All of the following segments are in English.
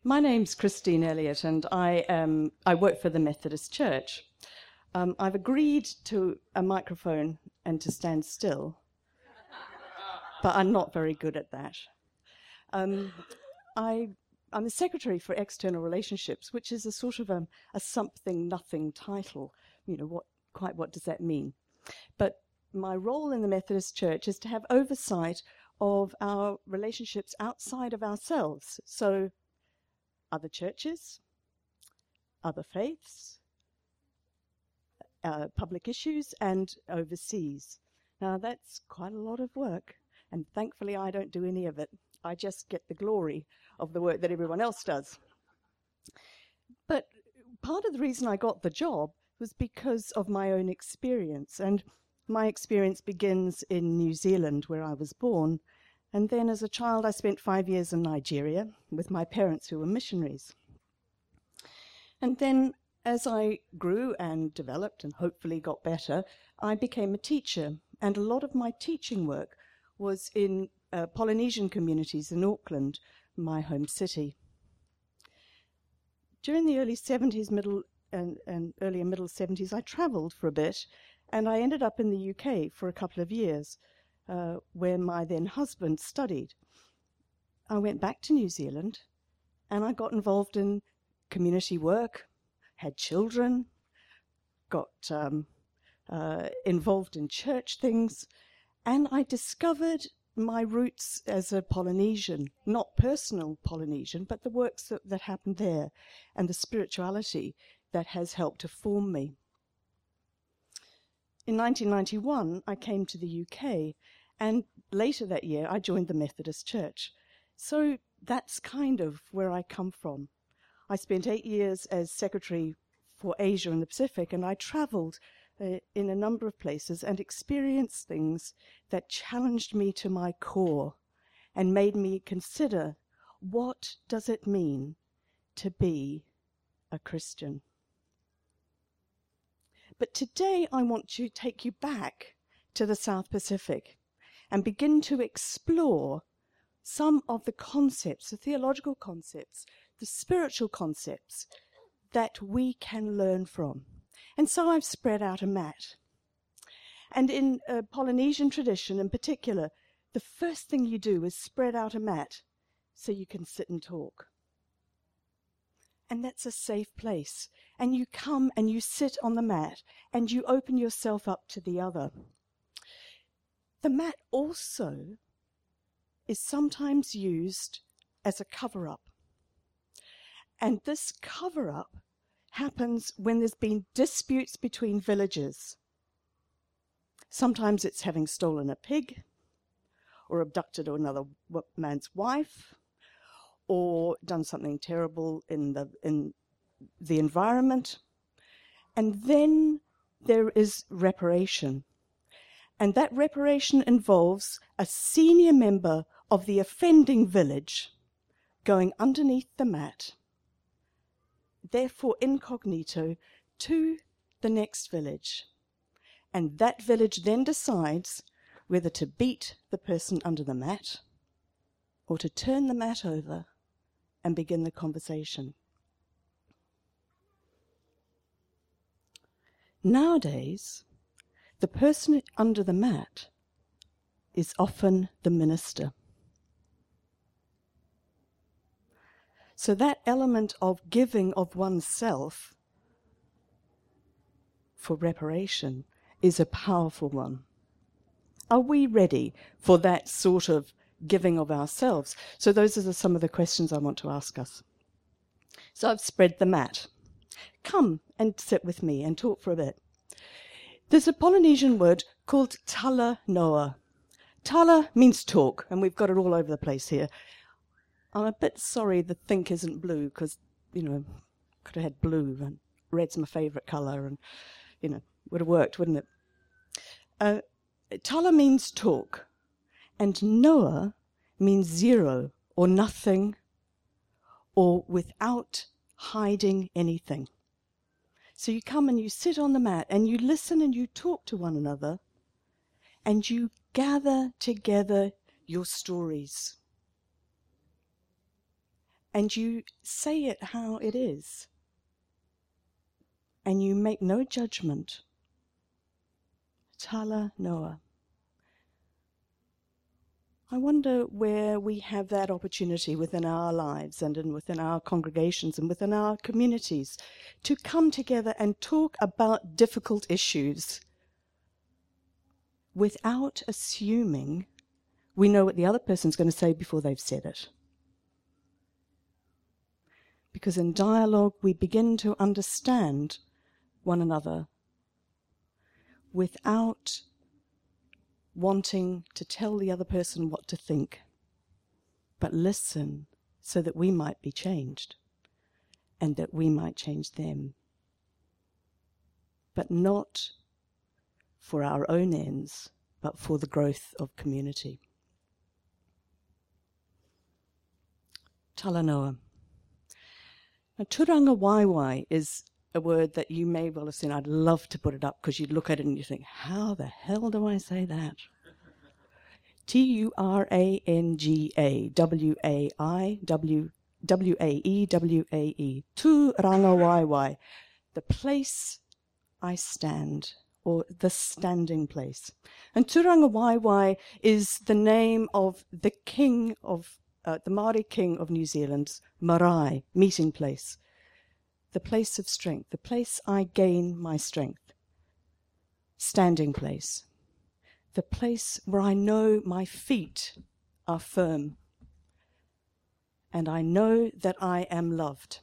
My name's Christine Elliott, and I work for the Methodist Church. I've agreed to a microphone and to stand still, but I'm not very good at that. I'm the Secretary for External Relationships, which is a sort of a something-nothing title. You know, what does that mean? But my role in the Methodist Church is to have oversight of our relationships outside of ourselves. So other churches, other faiths, public issues, and overseas. Now, that's quite a lot of work, and thankfully I don't do any of it. I just get the glory of the work that everyone else does. But part of the reason I got the job was because of my own experience, and my experience begins in New Zealand, where I was born. And then as a child, I spent 5 years in Nigeria with my parents who were missionaries. And then as I grew and developed and hopefully got better, I became a teacher. And a lot of my teaching work was in Polynesian communities in Auckland, my home city. During the early 70s, earlier middle 70s, I traveled for a bit, and I ended up in the UK for a couple of years, where my then husband studied. I went back to New Zealand and I got involved in community work, had children, got involved in church things, and I discovered my roots as a Polynesian, not personal Polynesian, but the works that happened there and the spirituality that has helped to form me. In 1991, I came to the UK, and later that year, I joined the Methodist Church. So that's kind of where I come from. I spent 8 years as Secretary for Asia and the Pacific, and I traveled in a number of places and experienced things that challenged me to my core and made me consider, what does it mean to be a Christian? But today I want to take you back to the South Pacific and begin to explore some of the concepts, the theological concepts, the spiritual concepts that we can learn from. And so I've spread out a mat. And in Polynesian tradition in particular, the first thing you do is spread out a mat so you can sit and talk. And that's a safe place. And you come and you sit on the mat and you open yourself up to the other. The mat also is sometimes used as a cover-up. And this cover-up happens when there's been disputes between villages. Sometimes it's having stolen a pig or abducted another man's wife, or done something terrible in the environment. And then there is reparation. And that reparation involves a senior member of the offending village going underneath the mat, therefore incognito, to the next village. And that village then decides whether to beat the person under the mat or to turn the mat over and begin the conversation. Nowadays, the person under the mat is often the minister. So that element of giving of oneself for reparation is a powerful one. Are we ready for that sort of giving of ourselves? So those are some of the questions I want to ask us. So I've spread the mat. Come and sit with me and talk for a bit. There's a Polynesian word called tala noa. Tala means talk, and we've got it all over the place here. I'm a bit sorry the think isn't blue, because, could have had blue, and red's my favourite colour, and, would have worked, wouldn't it? Tala means talk, and noa means zero, or nothing, or without hiding anything. So you come and you sit on the mat and you listen and you talk to one another and you gather together your stories. and you say it how it is, and you make no judgment. Tala Noa. I wonder where we have that opportunity within our lives and within our congregations and within our communities to come together and talk about difficult issues without assuming we know what the other person's going to say before they've said it. Because in dialogue we begin to understand one another without wanting to tell the other person what to think, but listen so that we might be changed and that we might change them, but not for our own ends, but for the growth of community. Talanoa. Now, turanga waiwai is a word that you may well have seen. I'd love to put it up because you'd look at it and you think, how the hell do I say that? Turangawaiwae. Turanga waiwai. The place I stand, or the standing place. And Turanga waiwai is the name of the king of, the Māori king of New Zealand's marae, meeting place. The place of strength, the place I gain my strength. Standing place. The place where I know my feet are firm. And I know that I am loved.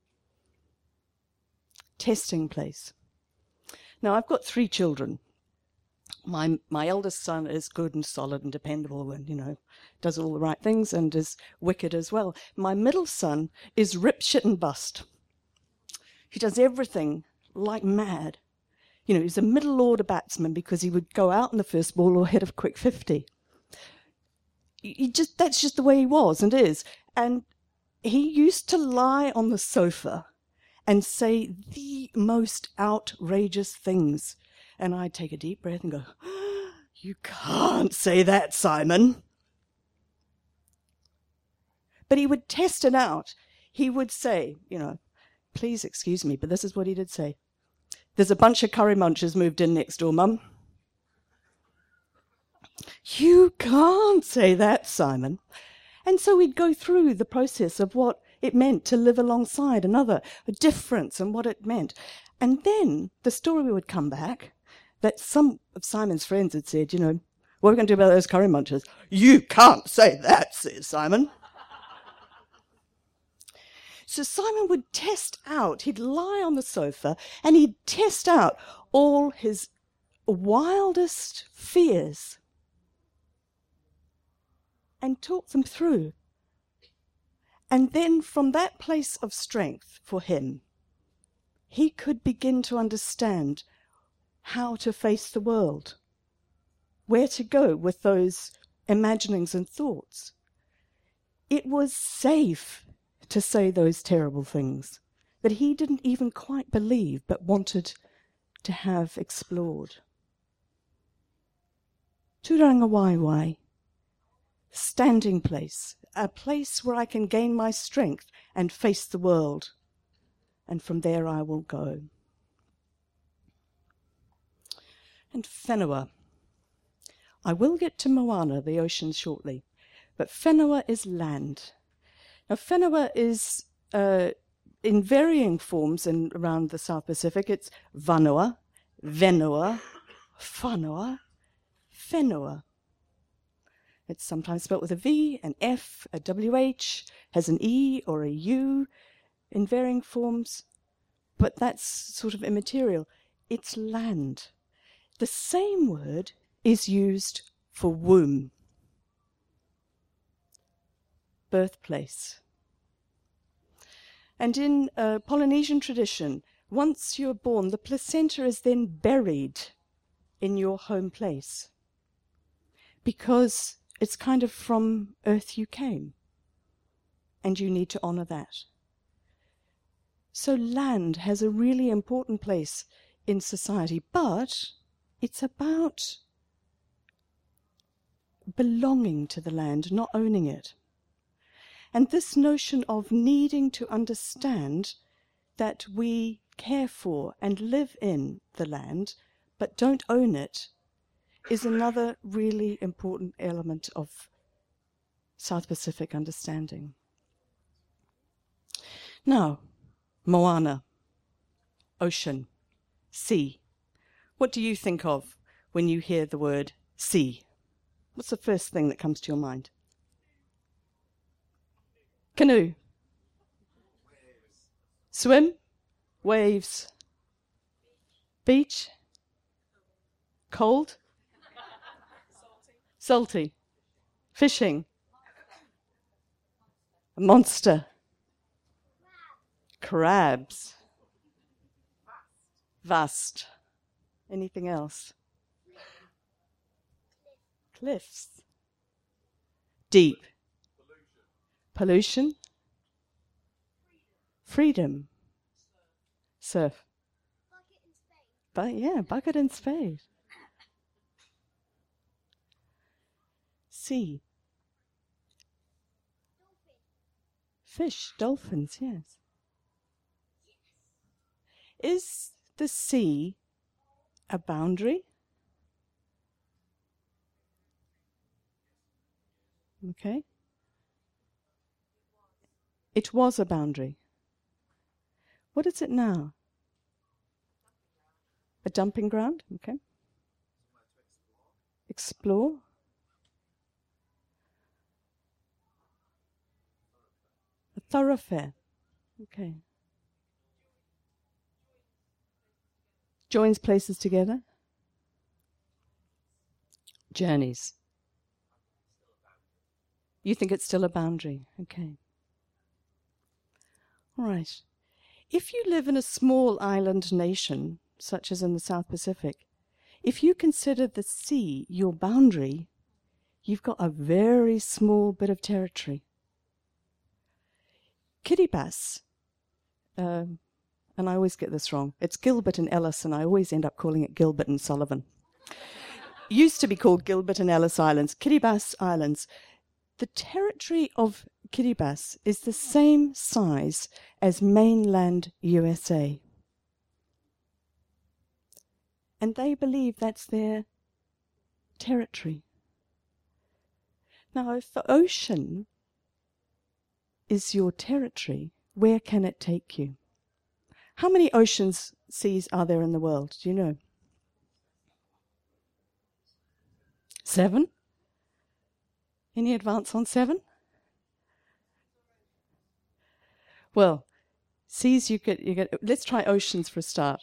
Testing place. Now, I've got 3 children. My eldest son is good and solid and dependable and, does all the right things and is wicked as well. My middle son is rip, shit and bust. He does everything like mad. He's a middle order batsman because he would go out in the first ball or hit a quick 50. That's just the way he was and is. And he used to lie on the sofa and say the most outrageous things. And I'd take a deep breath and go, you can't say that, Simon. But he would test it out. He would say, please excuse me, but this is what he did say. There's a bunch of curry munchers moved in next door, Mum. You can't say that, Simon. And so we'd go through the process of what it meant to live alongside another, a difference and what it meant. And then the story would come back that some of Simon's friends had said, what are we going to do about those curry munchers? You can't say that, says Simon. So Simon would test out, he'd lie on the sofa and he'd test out all his wildest fears and talk them through. And then from that place of strength for him, he could begin to understand how to face the world, where to go with those imaginings and thoughts. It was safe to say those terrible things that he didn't even quite believe but wanted to have explored. Turanga waiwai, standing place, a place where I can gain my strength and face the world, and from there I will go. And whenua. I will get to Moana, the ocean, shortly, but whenua is land. Now, whenua is, in varying forms around the South Pacific, it's vanua, venua, whanua, whenua. It's sometimes spelled with a V, an F, a WH, has an E or a U in varying forms, but that's sort of immaterial. It's land. The same word is used for womb. Birthplace. And in Polynesian tradition, once you're born, the placenta is then buried in your home place because it's kind of from earth you came, and you need to honor that. So land has a really important place in society, but it's about belonging to the land, not owning it. And this notion of needing to understand that we care for and live in the land, but don't own it, is another really important element of South Pacific understanding. Now, moana, ocean, sea. What do you think of when you hear the word sea? What's the first thing that comes to your mind? Canoe. Swim. Waves. Beach. Cold. Salty. Fishing. A monster. Crabs. Vast. Anything else? Cliffs. Deep. Pollution. Freedom. Surf. But yeah, bucket and spade. Sea. Fish, dolphins, yes. Is the sea a boundary? Okay. It was a boundary. What is it now? A dumping ground? Okay. Explore. A thoroughfare. Okay. Joins places together. Journeys. You think it's still a boundary? Okay. All right. If you live in a small island nation, such as in the South Pacific, if you consider the sea your boundary, you've got a very small bit of territory. Kiribati, and I always get this wrong, it's Gilbert and Ellice, and I always end up calling it Gilbert and Sullivan. Used to be called Gilbert and Ellice Islands, Kiribati Islands. The territory of Kiribati is the same size as mainland USA. And they believe that's their territory. Now, if the ocean is your territory, where can it take you? How many oceans, seas are there in the world? Do you know? 7? Any advance on 7? Well, seas you get. Let's try oceans for a start.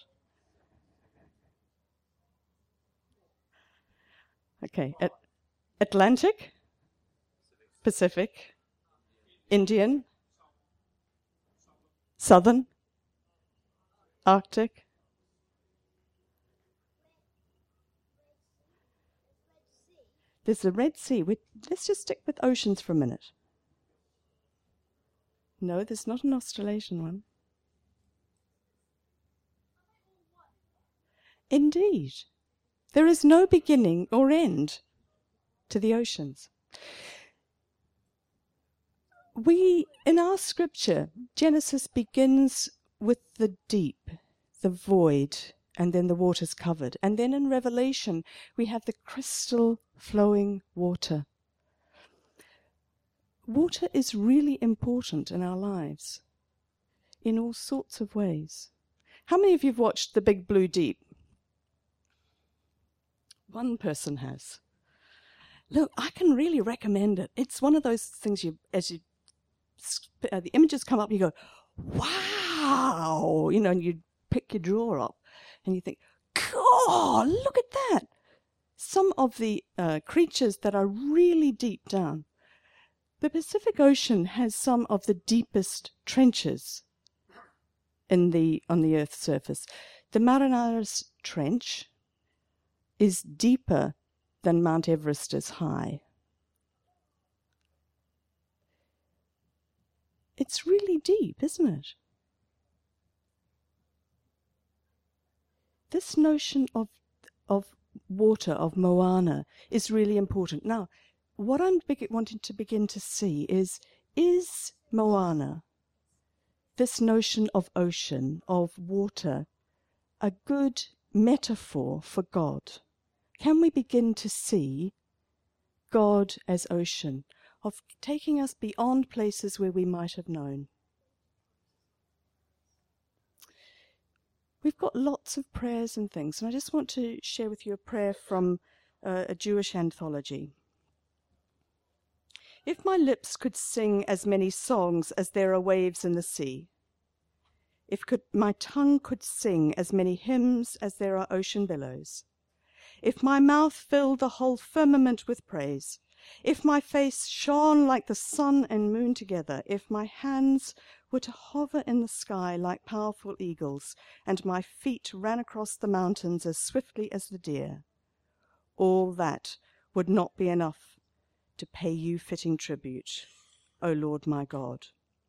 Okay, Atlantic, Pacific, Indian, Southern, Arctic. There's the Red Sea. Let's just stick with oceans for a minute. No, there's not an Australasian one. Indeed. There is no beginning or end to the oceans. In our scripture, Genesis begins with the deep, the void, and then the waters covered. And then in Revelation, we have the crystal flowing water. Water is really important in our lives in all sorts of ways. How many of you have watched The Big Blue Deep? One person has. Look, I can really recommend it. It's one of those things the images come up, you go, wow, and you pick your drawer up and you think, God, look at that. Some of the creatures that are really deep down. The Pacific Ocean has some of the deepest trenches on the Earth's surface. The Marianas Trench is deeper than Mount Everest is high. It's really deep, isn't it? This notion of water, of moana, is really important. Now, what I'm wanting to begin to see is Is Moana, this notion of ocean, of water, a good metaphor for God? Can we begin to see God as ocean, of taking us beyond places where we might have known? We've got lots of prayers and things, and I just want to share with you a prayer from a Jewish anthology. If my lips could sing as many songs as there are waves in the sea, my tongue could sing as many hymns as there are ocean billows, if my mouth filled the whole firmament with praise, if my face shone like the sun and moon together, if my hands were to hover in the sky like powerful eagles, and my feet ran across the mountains as swiftly as the deer, all that would not be enough to pay you fitting tribute, O Lord my God.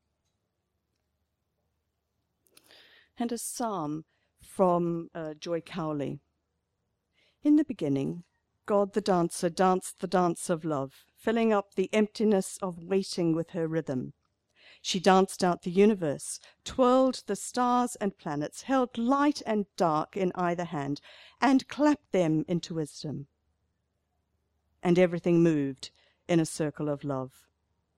And a psalm from Joy Cowley. In the beginning, God the dancer danced the dance of love, filling up the emptiness of waiting with her rhythm. She danced out the universe, twirled the stars and planets, held light and dark in either hand, and clapped them into wisdom. And everything moved in a circle of love,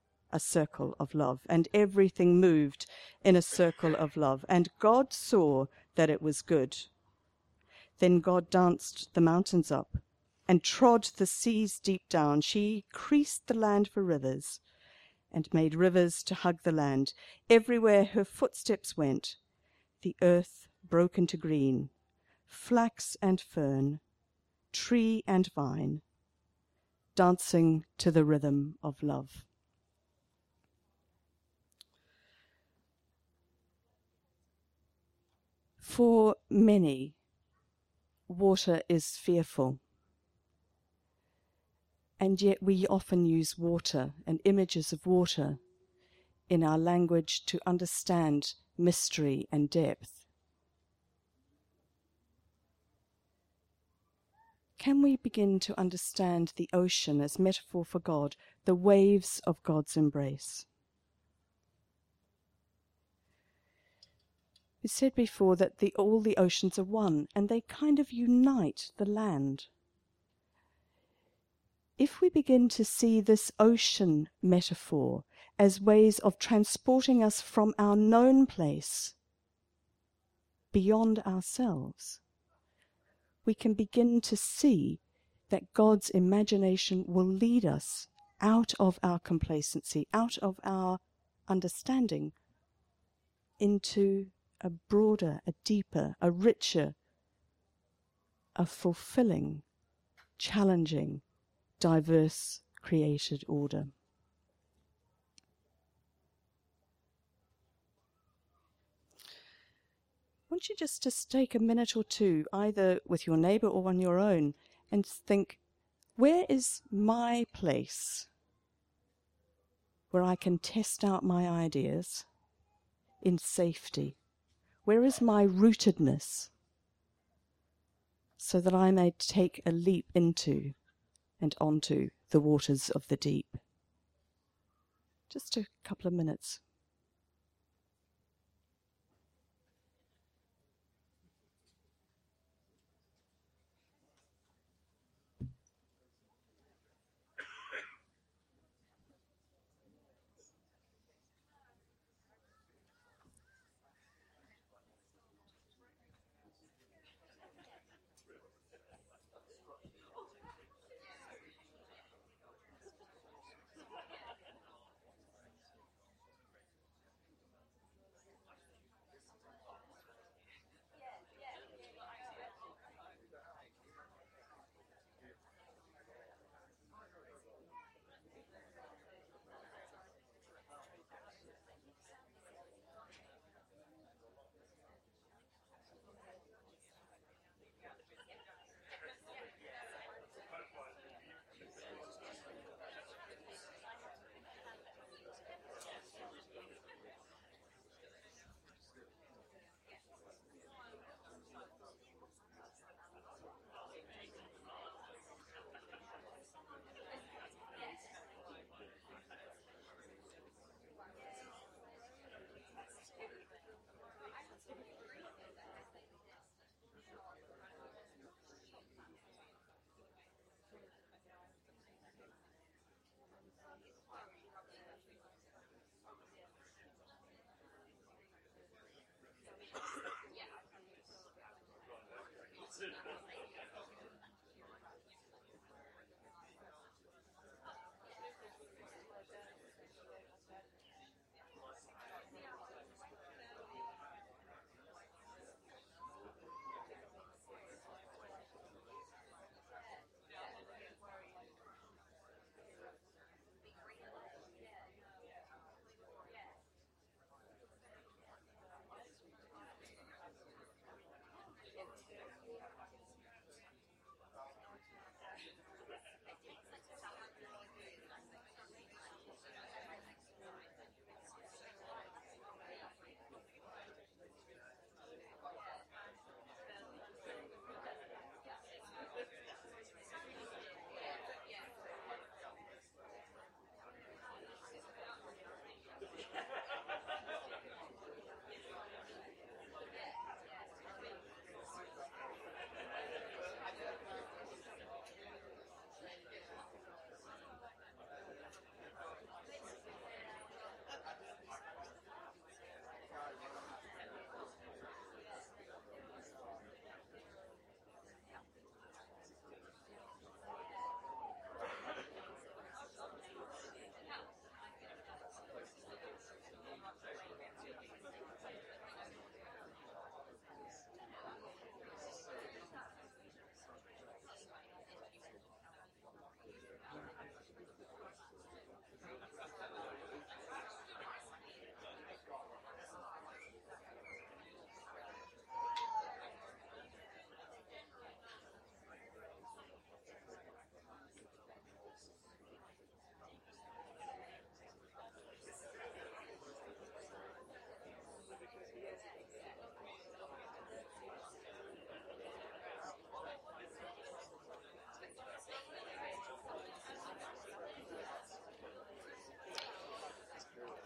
and everything moved in a circle of love, and God saw that it was good. Then God danced the mountains up and trod the seas deep down. She creased the land for rivers and made rivers to hug the land. Everywhere her footsteps went, the earth broke into green, flax and fern, tree and vine, dancing to the rhythm of love. For many, water is fearful. And yet we often use water and images of water in our language to understand mystery and depth. Can we begin to understand the ocean as metaphor for God, the waves of God's embrace? We said before that all the oceans are one, and they kind of unite the land. If we begin to see this ocean metaphor as ways of transporting us from our known place beyond ourselves, we can begin to see that God's imagination will lead us out of our complacency, out of our understanding, into a broader, a deeper, a richer, a fulfilling, challenging, diverse, created order. I want you just to take a minute or two, either with your neighbour or on your own, and think, where is my place where I can test out my ideas in safety? Where is my rootedness so that I may take a leap into and onto the waters of the deep? Just a couple of minutes.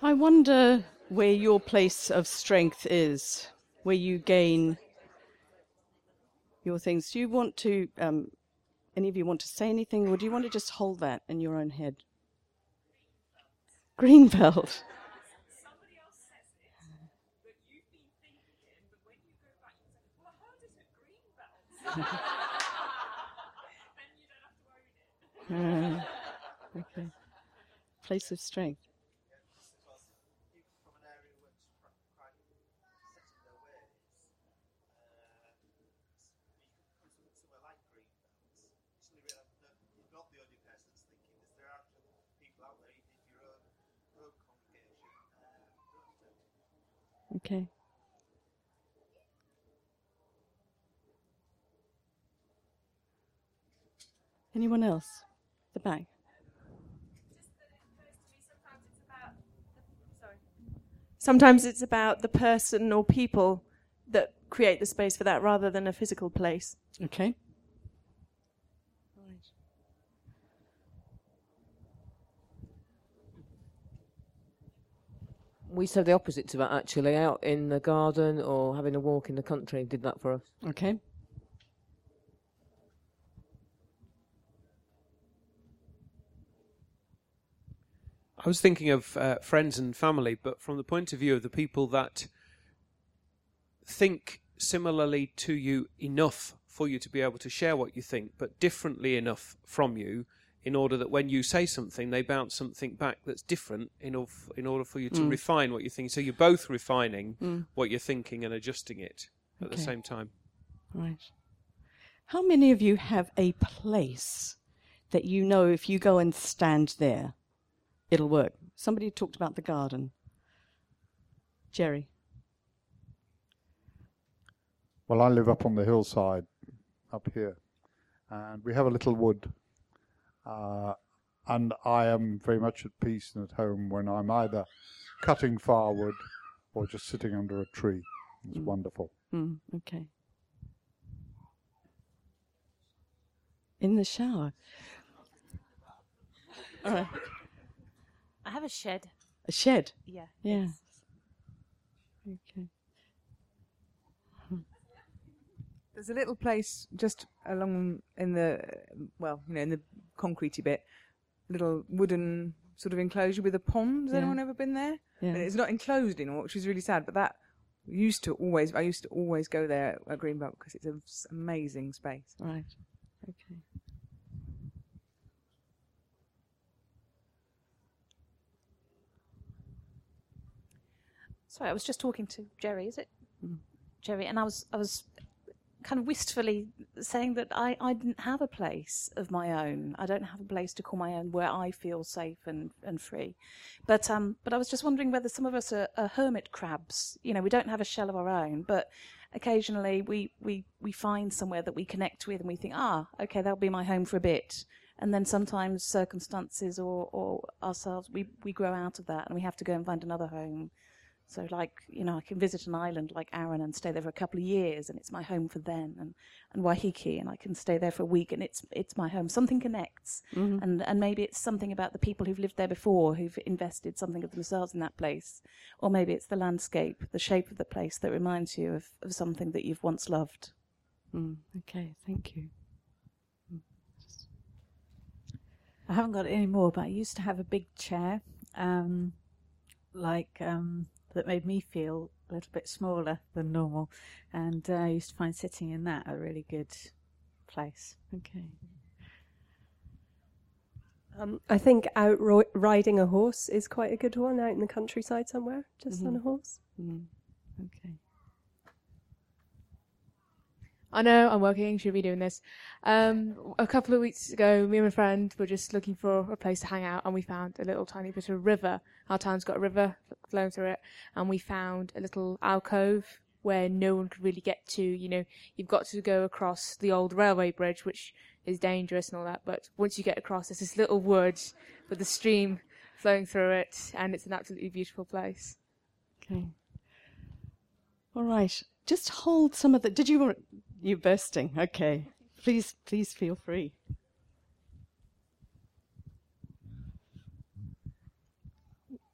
I wonder where your place of strength is, where you gain your things. Do you want to, any of you want to say anything, or do you want to just hold that in your own head? Greenbelt. Somebody else says it, but you've been thinking it, but when you go back, you say, well, I heard it at Greenbelt. Then you don't have to own it. Okay. Place of strength. Okay. Anyone else? The back. Sometimes it's about the person or people that create the space for that rather than a physical place. Okay. We said the opposite to that, actually. Out in the garden or having a walk in the country did that for us. Okay. I was thinking of friends and family, but from the point of view of the people that think similarly to you enough for you to be able to share what you think, but differently enough from you, in order that when you say something, they bounce something back that's different in order for you to refine what you think. So you're both refining what you're thinking and adjusting it at the same time. Right. How many of you have a place that you know if you go and stand there, it'll work? Somebody talked about the garden. Jerry. Well, I live up on the hillside up here, and we have a little wood. And I am very much at peace and at home when I'm either cutting firewood or just sitting under a tree. It's wonderful. Okay. In the shower. All right. I have a shed. A shed? Yeah. Yeah. Okay. There's a little place just along in the, in the concretey bit, little wooden sort of enclosure with a pond. Has anyone ever been there? Yeah. And it's not enclosed anymore, which is really sad, but I used to always go there at Greenbelt because it's an amazing space. Right. Okay. Sorry, I was just talking to Jerry, is it? Jerry, and I was kind of wistfully saying that I didn't have a place of my own. I don't have a place to call my own where I feel safe and free. But I was just wondering whether some of us are hermit crabs. You know, we don't have a shell of our own, but occasionally we find somewhere that we connect with and we think, okay, that'll be my home for a bit. And then sometimes circumstances or ourselves, we grow out of that and we have to go and find another home. So, I can visit an island like Arran and stay there for a couple of years, and it's my home for then. And Waiheke, and I can stay there for a week, and it's my home. Something connects, and maybe it's something about the people who've lived there before, who've invested something of themselves in that place, or maybe it's the landscape, the shape of the place that reminds you of something that you've once loved. Okay, thank you. I haven't got any more, but I used to have a big chair, that made me feel a little bit smaller than normal, and I used to find sitting in that a really good place. Okay. I think riding a horse is quite a good one, out in the countryside somewhere, just on a horse. Okay. I know I'm working, should be doing this. A couple of weeks ago, me and my friend were just looking for a place to hang out, and we found a little tiny bit of river. Our town's got a river flowing through it, and we found a little alcove where no one could really get to. You know, you've got to go across the old railway bridge, which is dangerous and all that, but once you get across, there's this little wood with the stream flowing through it, and it's an absolutely beautiful place. Okay. All right. Just hold some of the... You're bursting. Okay. Please feel free.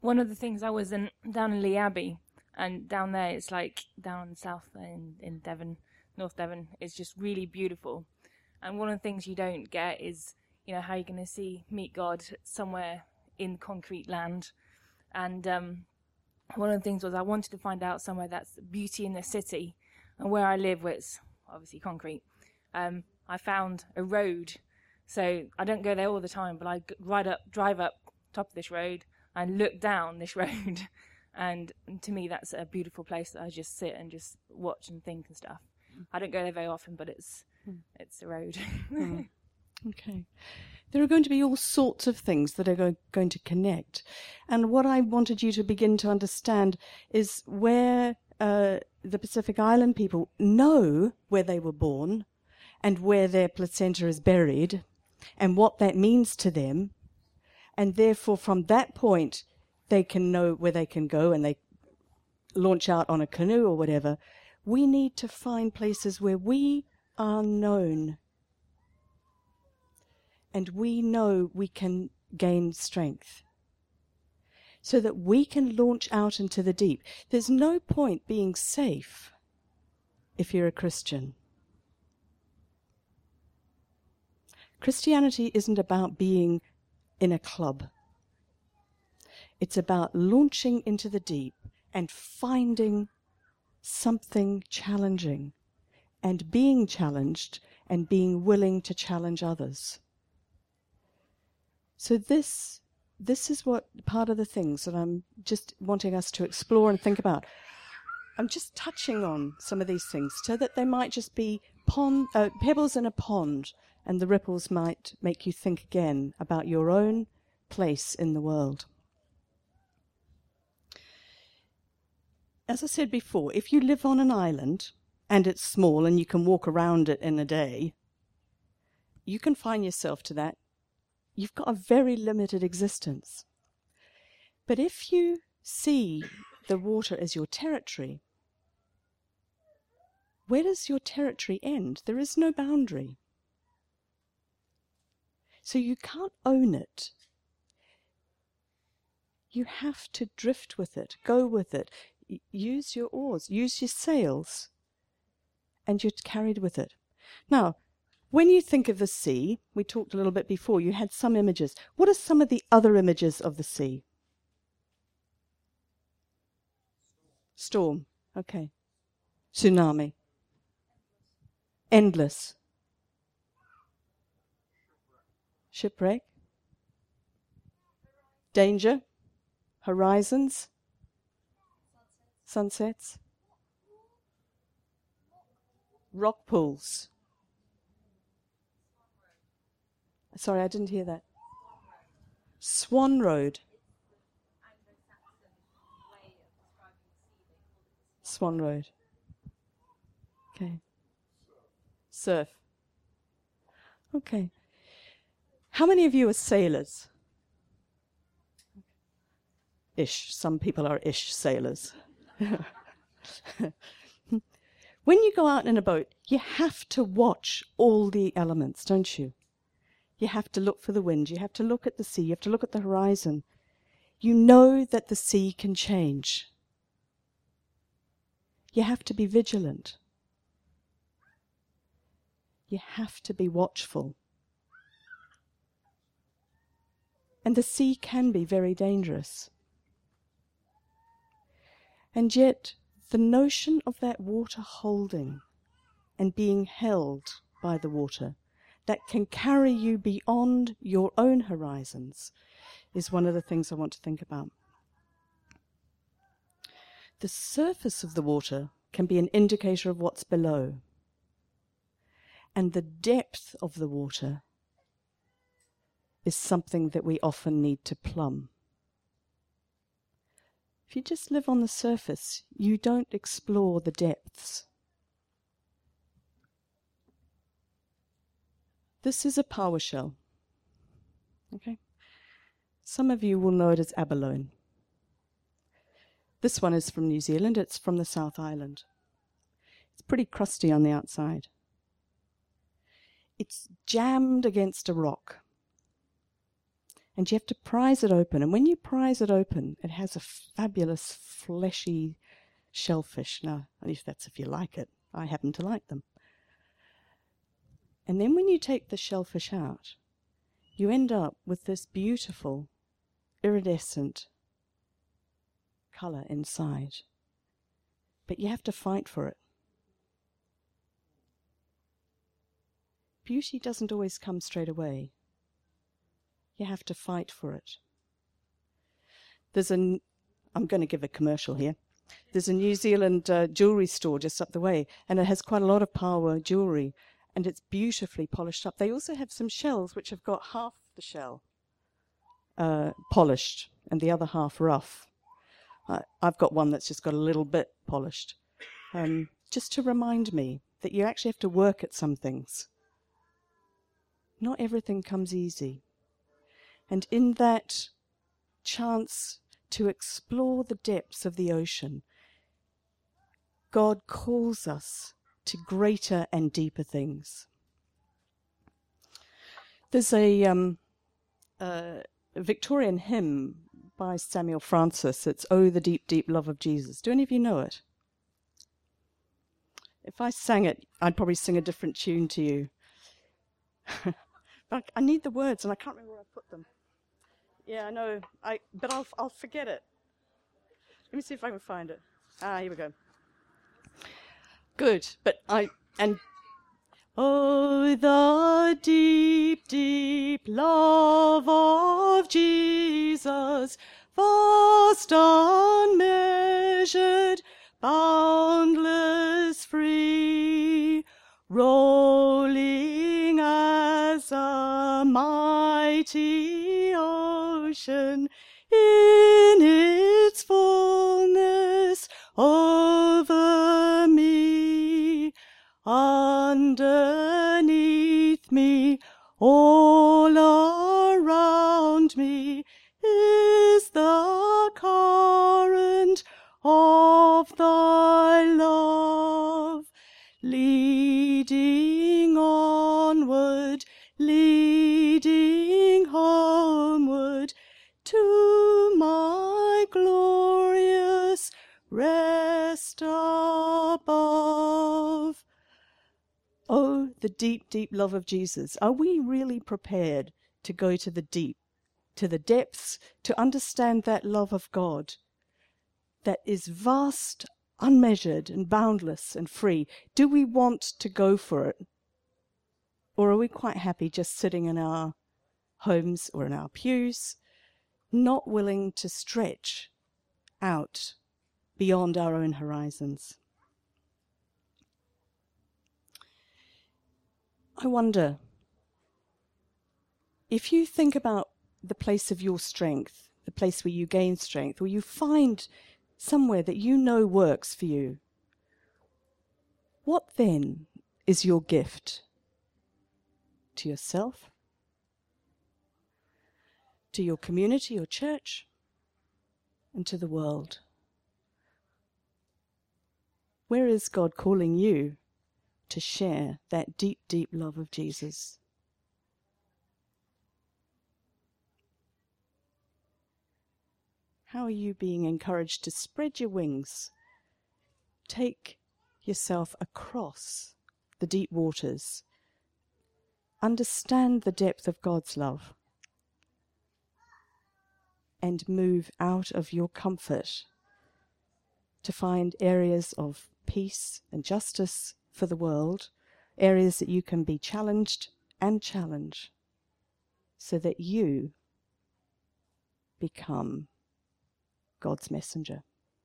one of the things I was down in Lee Abbey, and down there it's like down south in Devon, North Devon, it's just really beautiful. And one of the things you don't get is, you know, how you're going to meet God somewhere in concrete land. And one of the things was I wanted to find out somewhere that's beauty in the city. And where I live, where it's obviously concrete, I found a road. So I don't go there all the time, but I drive up top of this road and look down this road. And to me, that's a beautiful place that I just sit and just watch and think and stuff. I don't go there very often, but it's a road. Okay. There are going to be all sorts of things that are going to connect. And what I wanted you to begin to understand is where the Pacific Island people know where they were born and where their placenta is buried and what that means to them. And therefore, from that point, they can know where they can go and they launch out on a canoe or whatever. We need to find places where we are known and we know we can gain strength so that we can launch out into the deep. There's no point being safe if you're a Christian. Christianity isn't about being in a club. It's about launching into the deep and finding something challenging and being challenged and being willing to challenge others. So this is what part of the things that I'm just wanting us to explore and think about. I'm just touching on some of these things so that they might just be pebbles in a pond, and the ripples might make you think again about your own place in the world. As I said before, if you live on an island and it's small and you can walk around it in a day, you confine yourself to that. You've got a very limited existence. But if you see the water as your territory, where does your territory end? There is no boundary. So you can't own it. You have to drift with it, go with it, use your oars, use your sails, and you're carried with it. Now, when you think of the sea, we talked a little bit before, you had some images. What are some of the other images of the sea? Storm, okay. Tsunami. Endless. Shipwreck. Danger. Horizons. Sunsets. Rock pools. Sorry, I didn't hear that. Swan Road. Swan Road. Okay. Surf. Okay. How many of you are sailors? Ish. Some people are ish sailors. When you go out in a boat, you have to watch all the elements, don't you? You have to look for the wind. You have to look at the sea. You have to look at the horizon. You know that the sea can change. You have to be vigilant. You have to be watchful. And the sea can be very dangerous. And yet, the notion of that water holding and being held by the water that can carry you beyond your own horizons is one of the things I want to think about. The surface of the water can be an indicator of what's below. And the depth of the water is something that we often need to plumb. If you just live on the surface, you don't explore the depths. This is a power shell. Okay? Some of you will know it as abalone. This one is from New Zealand. It's from the South Island. It's pretty crusty on the outside. It's jammed against a rock. And you have to prise it open. And when you prise it open, it has a fabulous, fleshy shellfish. Now, at least that's if you like it. I happen to like them. And then when you take the shellfish out, you end up with this beautiful, iridescent colour inside. But you have to fight for it. Beauty doesn't always come straight away. You have to fight for it. I'm going to give a commercial here. There's a New Zealand jewellery store just up the way, and it has quite a lot of power jewellery, and it's beautifully polished up. They also have some shells which have got half the shell polished and the other half rough. I've got one that's just got a little bit polished, just to remind me that you actually have to work at some things. Not everything comes easy. And in that chance to explore the depths of the ocean, God calls us to greater and deeper things. There's a Victorian hymn by Samuel Francis. It's "Oh, the Deep, Deep Love of Jesus." Do any of you know it? If I sang it, I'd probably sing a different tune to you. But I need the words, and I can't remember where I put them. Yeah, I know. But I'll forget it. Let me see if I can find it. Here we go. Good. Oh, the deep, deep love of Jesus, vast, unmeasured, boundless, free, rolling as a mighty ocean in its fullness over me, underneath me, all around me is the current of thy love, leading onward, leading homeward to my glorious rest above. Oh, the deep, deep love of Jesus. Are we really prepared to go to the deep, to the depths, to understand that love of God that is vast, unmeasured, and boundless and free? Do we want to go for it? Or are we quite happy just sitting in our homes or in our pews, not willing to stretch out beyond our own horizons? I wonder, if you think about the place of your strength, the place where you gain strength, or you find somewhere that you know works for you, what then is your gift? To yourself? To your community or church? And to the world? Where is God calling you to share that deep, deep love of Jesus? How are you being encouraged to spread your wings? Take yourself across the deep waters. Understand the depth of God's love. And move out of your comfort to find areas of peace and justice for the world, areas that you can be challenged and challenge, so that you become God's messenger.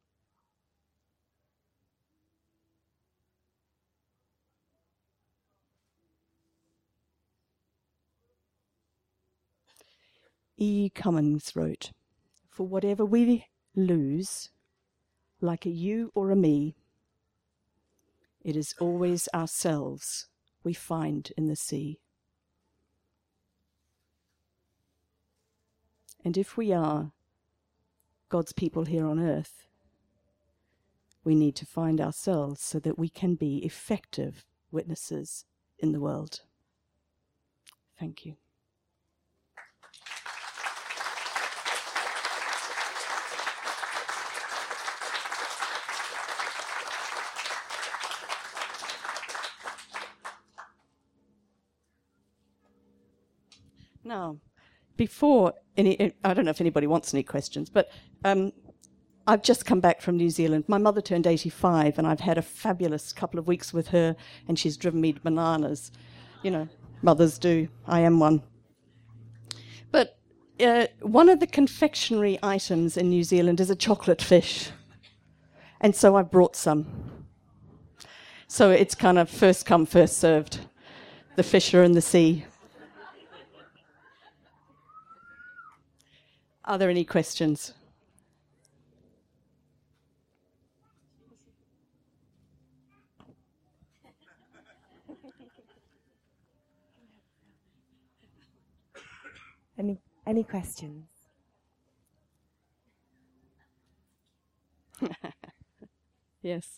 E. Cummins wrote, "For whatever we lose, like a you or a me, it is always ourselves we find in the sea. And if we are God's people here on earth, we need to find ourselves so that we can be effective witnesses in the world." Thank you. Now, before I don't know if anybody wants any questions, but I've just come back from New Zealand. My mother turned 85, and I've had a fabulous couple of weeks with her, and she's driven me bananas. You know, mothers do. I am one. But one of the confectionery items in New Zealand is a chocolate fish. And so I brought some. So it's kind of first come, first served. The fish are in the sea. Are there any questions? Any questions? Yes.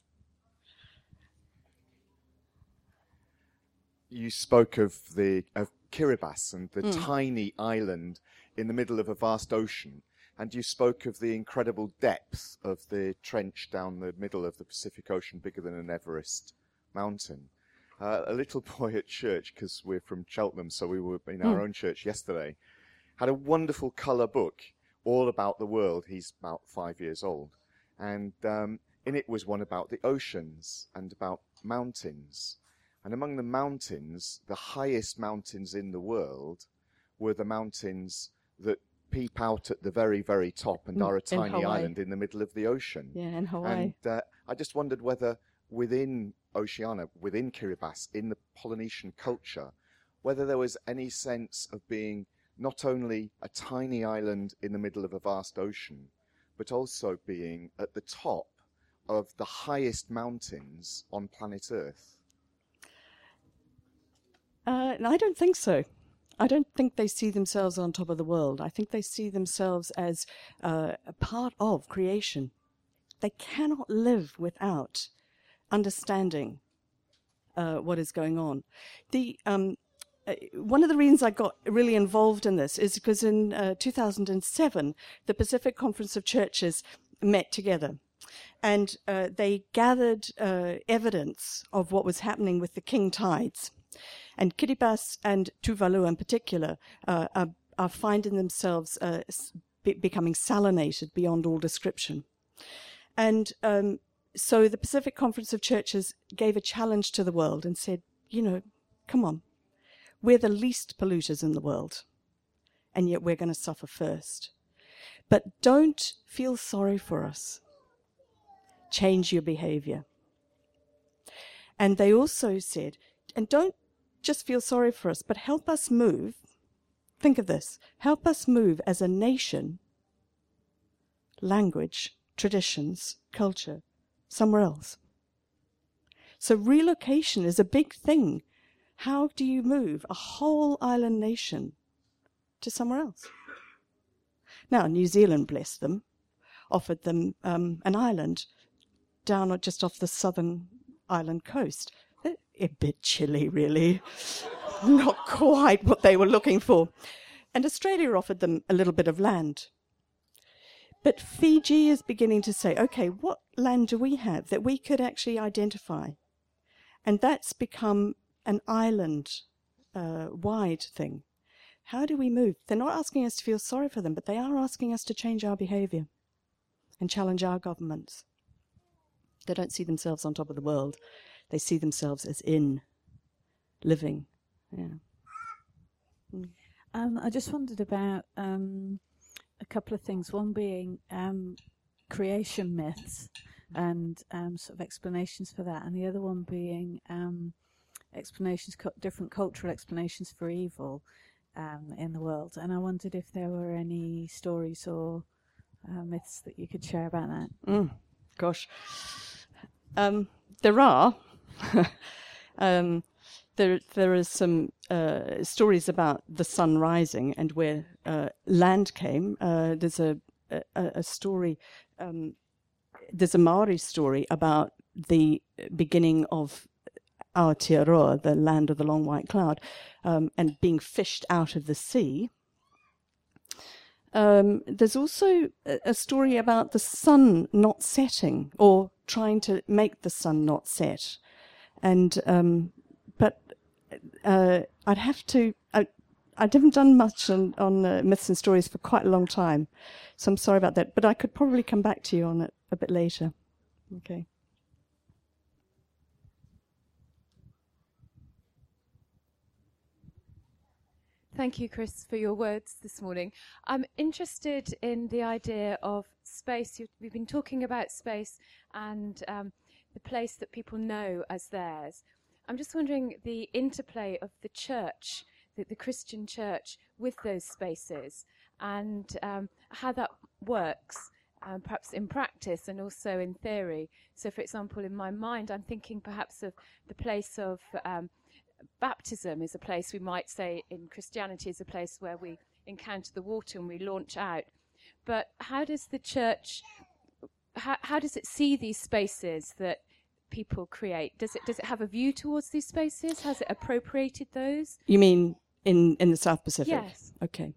You spoke of Kiribati and the tiny island in the middle of a vast ocean, and you spoke of the incredible depth of the trench down the middle of the Pacific Ocean, bigger than an Everest mountain. A little boy at church, because we're from Cheltenham, so we were in our own church yesterday, had a wonderful colour book all about the world. He's about 5 years old. And in it was one about the oceans and about mountains. And among the mountains, the highest mountains in the world were the mountains that peep out at the very, very top and are a tiny island in the middle of the ocean. Yeah, in Hawaii. And I just wondered whether within Oceania, within Kiribati, in the Polynesian culture, whether there was any sense of being not only a tiny island in the middle of a vast ocean, but also being at the top of the highest mountains on planet Earth. I don't think so. I don't think they see themselves on top of the world. I think they see themselves as a part of creation. They cannot live without understanding what is going on. One of the reasons I got really involved in this is because in 2007, the Pacific Conference of Churches met together, and they gathered evidence of what was happening with the king tides. And Kiribati and Tuvalu in particular are finding themselves becoming salinated beyond all description. And so the Pacific Conference of Churches gave a challenge to the world and said, you know, come on. We're the least polluters in the world, and yet we're going to suffer first. But don't feel sorry for us. Change your behavior. And they also said, and don't just feel sorry for us, but help us move. Think of this. Help us move as a nation, language, traditions, culture, somewhere else. So relocation is a big thing. How do you move a whole island nation to somewhere else? Now, New Zealand, bless them, offered them an island down just off the southern island coast. A bit chilly, really. Not quite what they were looking for. And Australia offered them a little bit of land. But Fiji is beginning to say, okay, what land do we have that we could actually identify? And that's become an island-wide thing. How do we move? They're not asking us to feel sorry for them, but they are asking us to change our behaviour and challenge our governments. They don't see themselves on top of the world. They see themselves as in, living. Yeah. I just wondered about a couple of things. One being creation myths and sort of explanations for that, and the other one being explanations, different cultural explanations for evil in the world. And I wondered if there were any stories or myths that you could share about that. Gosh. There are. There is some stories about the sun rising and where land came. There's a story, there's a Maori story about the beginning of Aotearoa, the land of the long white cloud, and being fished out of the sea. There's also a story about the sun not setting, or trying to make the sun not set. And but I'd have to. haven't done much on myths and stories for quite a long time, so I'm sorry about that. But I could probably come back to you on it a bit later. Okay. Thank you, Chris, for your words this morning. I'm interested in the idea of space. We've been talking about space and the place that people know as theirs. I'm just wondering the interplay of the church, the Christian church, with those spaces, and how that works, perhaps in practice and also in theory. So, for example, in my mind, I'm thinking perhaps of the place of baptism is a place, we might say in Christianity, is a place where we encounter the water and we launch out. But how does the church, how does it see these spaces that people create? Does it have a view towards these spaces? Has it appropriated those? You mean in the South Pacific? Yes. Okay.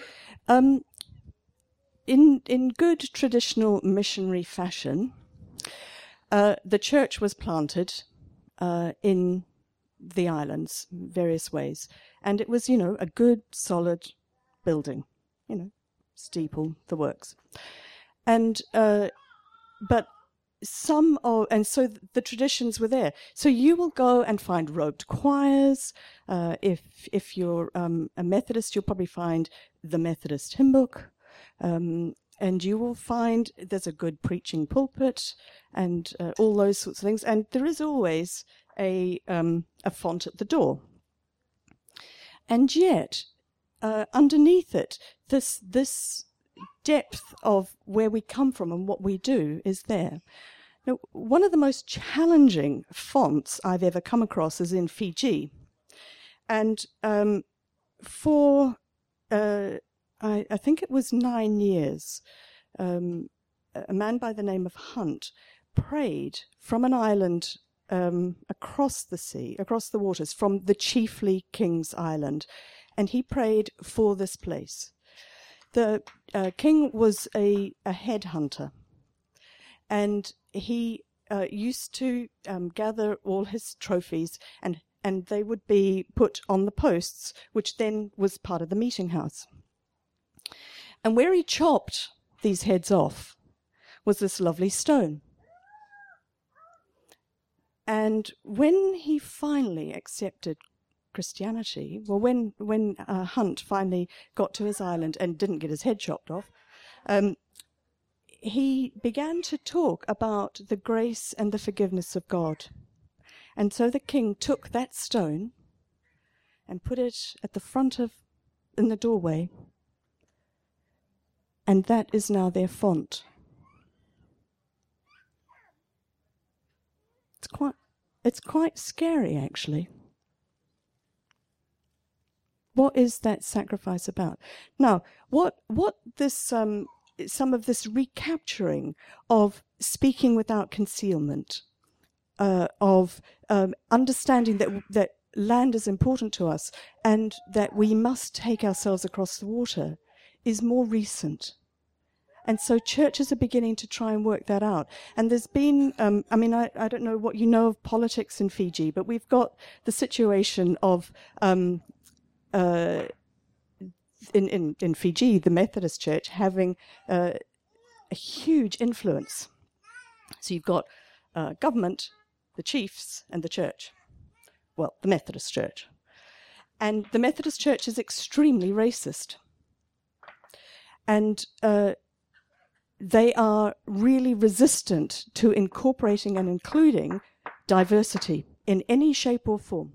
In good traditional missionary fashion, the church was planted in the islands, various ways, and it was, a good, solid building, steeple, the works, and but so the traditions were there. So you will go and find robed choirs. If you're a Methodist, you'll probably find the Methodist hymn book. And you will find there's a good preaching pulpit and all those sorts of things. And there is always a font at the door. And yet, underneath it, this depth of where we come from and what we do is there. Now, one of the most challenging fonts I've ever come across is in Fiji. And I think it was 9 years, a man by the name of Hunt prayed from an island across the sea, across the waters, from the Chiefly King's Island, and he prayed for this place. The king was a headhunter, and he used to gather all his trophies, and they would be put on the posts, which then was part of the meeting house. And where he chopped these heads off was this lovely stone. And when he finally accepted Christianity, well, when Hunt finally got to his island and didn't get his head chopped off, he began to talk about the grace and the forgiveness of God. And so the king took that stone and put it at the front in the doorway, and that is now their font. It's quite scary, actually. What is that sacrifice about? Now, what this some of this recapturing of speaking without concealment, of understanding that land is important to us and that we must take ourselves across the water, is more recent. And so churches are beginning to try and work that out. And there's been, I don't know what you know of politics in Fiji, but we've got the situation of, in Fiji, the Methodist Church having a huge influence. So you've got government, the chiefs, and the church. Well, the Methodist Church. And the Methodist Church is extremely racist. And they are really resistant to incorporating and including diversity in any shape or form.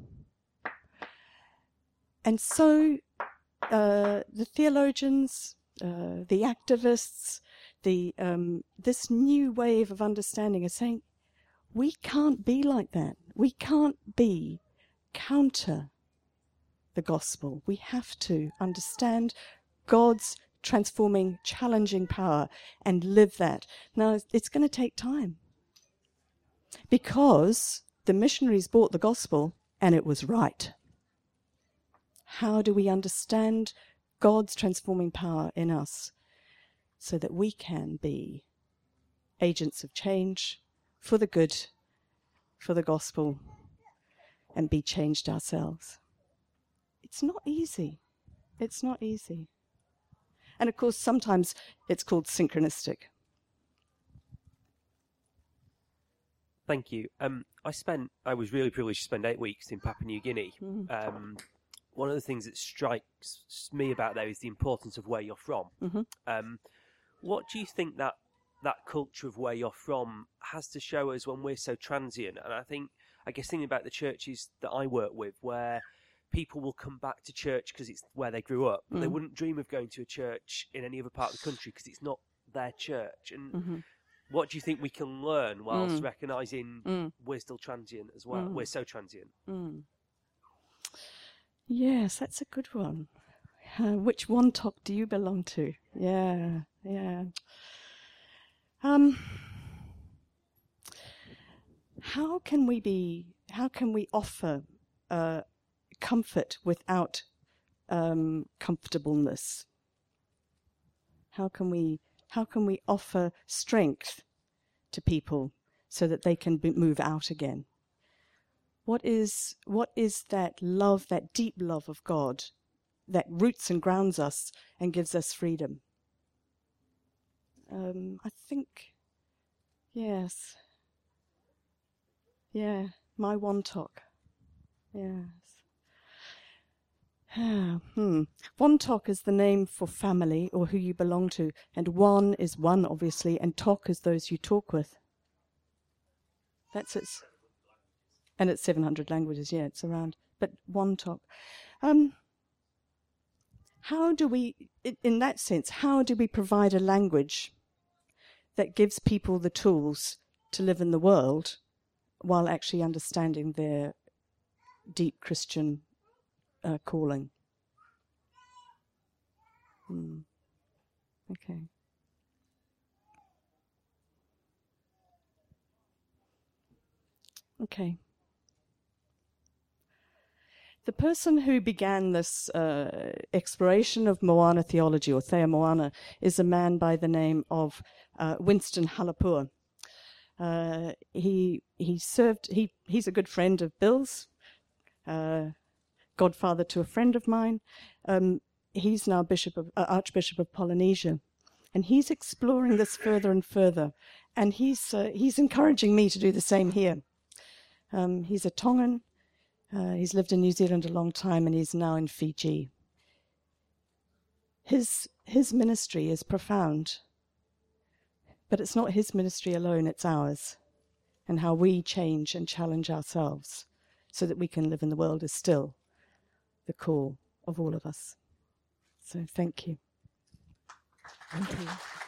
And so the theologians, the activists, this new wave of understanding are saying, we can't be like that. We can't be counter the gospel. We have to understand God's transforming, challenging power and live that. Now, it's going to take time because the missionaries brought the gospel and it was right. How do we understand God's transforming power in us so that we can be agents of change for the good, for the gospel, and be changed ourselves? It's not easy. It's not easy. And of course, sometimes it's called synchronistic. Thank you. I was really privileged to spend 8 weeks in Papua New Guinea. One of the things that strikes me about there is the importance of where you're from. What do you think that culture of where you're from has to show us when we're so transient? And I guess thinking about the churches that I work with, where people will come back to church because it's where they grew up, but they wouldn't dream of going to a church in any other part of the country because it's not their church. And what do you think we can learn whilst recognising we're still transient as well? We're so transient. Yes, that's a good one. Which Wontok do you belong to? Yeah. How can we offer comfort without comfortableness? How can we offer strength to people so that they can move out again? What is that love, that deep love of God that roots and grounds us and gives us freedom? I think, yes. Yeah, my Wontok. Yes. Wontok is the name for family or who you belong to, and Wan is one, obviously, and Tok is those you talk with. That's it. And it's 700 languages, yeah, it's around. But Wontok. How do we, in that sense, how do we provide a language that gives people the tools to live in the world while actually understanding their deep Christian calling? Okay. Okay. The person who began this exploration of Moana theology, or Thea Moana, is a man by the name of Winston Halapua. He's a good friend of Bill's, godfather to a friend of mine. He's now Archbishop of Polynesia, and he's exploring this further and further, and he's encouraging me to do the same here. He's a Tongan. He's lived in New Zealand a long time, and he's now in Fiji. His ministry is profound, but it's not his ministry alone, it's ours, and how we change and challenge ourselves so that we can live in the world is still the call of all of us. So thank you. Thank you.